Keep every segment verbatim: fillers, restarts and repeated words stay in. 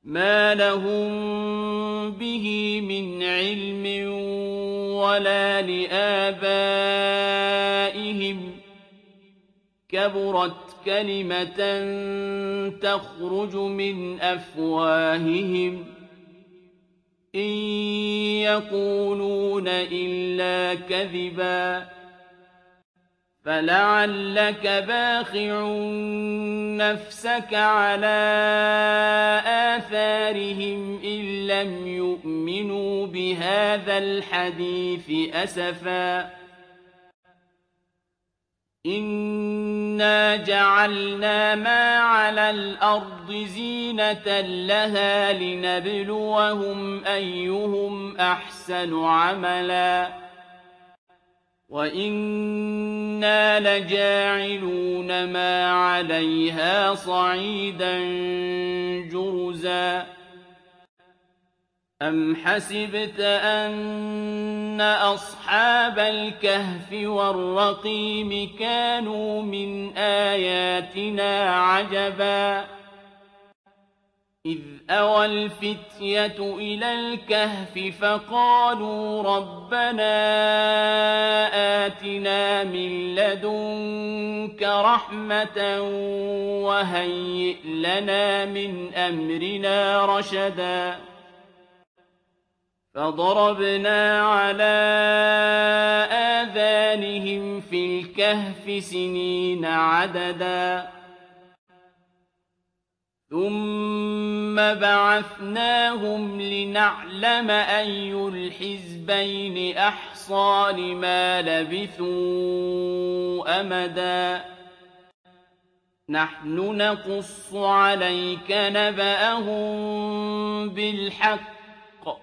مَا لَهُم بِهِ مِنْ عِلْمٍ وَلَا لِآبَائِهِمْ ۚ كَبُرَتْ كَلِمَةً تَخْرُجُ مِنْ أَفْوَاهِهِمْ ۚ إِن يَقُولُونَ إِلَّا كَذِبًا فَلَعَلَّكَ بَاخِعٌ نَّفْسَكَ عَلَىٰ آثَارِهِمْ إِن لَّمْ يُؤْمِنُوا بِهَٰذَا الْحَدِيثِ أَسَفًا ۚ إِنَّا جَعَلْنَا مَا عَلَى الْأَرْضِ زِينَةً لَّهَا لِنَبْلُوَهُمْ أَيُّهُمْ أَحْسَنُ عَمَلًا وَإِنَّا لَجَاعِلُونَ مَا عَلَيْهَا صَعِيدًا جُرُزًا أَمْ حَسِبْتَ أَنَّ أَصْحَابَ الْكَهْفِ وَالرَّقِيمِ كَانُوا مِنْ آيَاتِنَا عَجَبًا إِذْ أَوَى الْفِتْيَةُ إِلَى الْكَهْفِ فَقَالُوا رَبَّنَا آتِنَا مِن لَّدُنكَ رَحْمَةً وَهَيِّئْ لَنَا مِنْ أَمْرِنَا رَشَدًا فَضَرَبْنَا عَلَىٰ آذَانِهِمْ فِي الْكَهْفِ سِنِينَ عَدَدًا ثُمَّ بَعَثْنَاهُمْ لِنَعْلَمَ أَيُّ الْحِزْبَيْنِ أَحْصَىٰ لِمَا لَبِثُوا أَمَدًا نَّحْنُ نَقُصُّ عَلَيْكَ نَبَأَهُم بِالْحَقِّ ۚ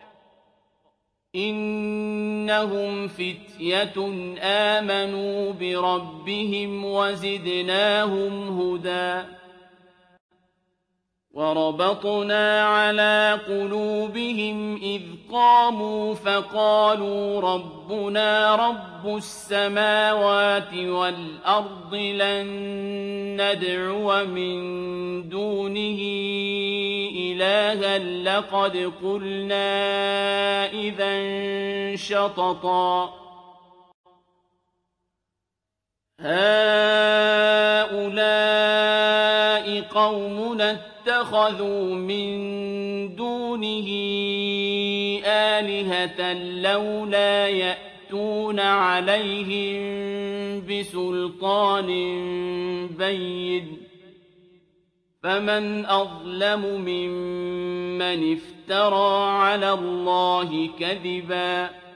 إِنَّهُمْ فِتْيَةٌ آمَنُوا بِرَبِّهِمْ وَزِدْنَاهُمْ هُدًى وَرَبَطْنَا عَلَىٰ قُلُوبِهِمْ إِذْ قَامُوا فَقَالُوا رَبُّنَا رَبُّ السَّمَاوَاتِ وَالْأَرْضِ لَن نَّدْعُوَ مِن دُونِهِ إِلَٰهًا لَّقَدْ قُلْنَا إِذًا شَطَطًا هَٰؤُلَاءِ قَوْمُنَا اتَّخَذُوا مِن دُونِهِ آلِهَةً لَّوْلَا يَأْتُونَ عَلَيْهِم بِسُلْطَانٍ بَيِّنٍ فَمَنْ أَظْلَمُ مِمَّنِ افْتَرَىٰ عَلَى اللَّهِ كَذِبًا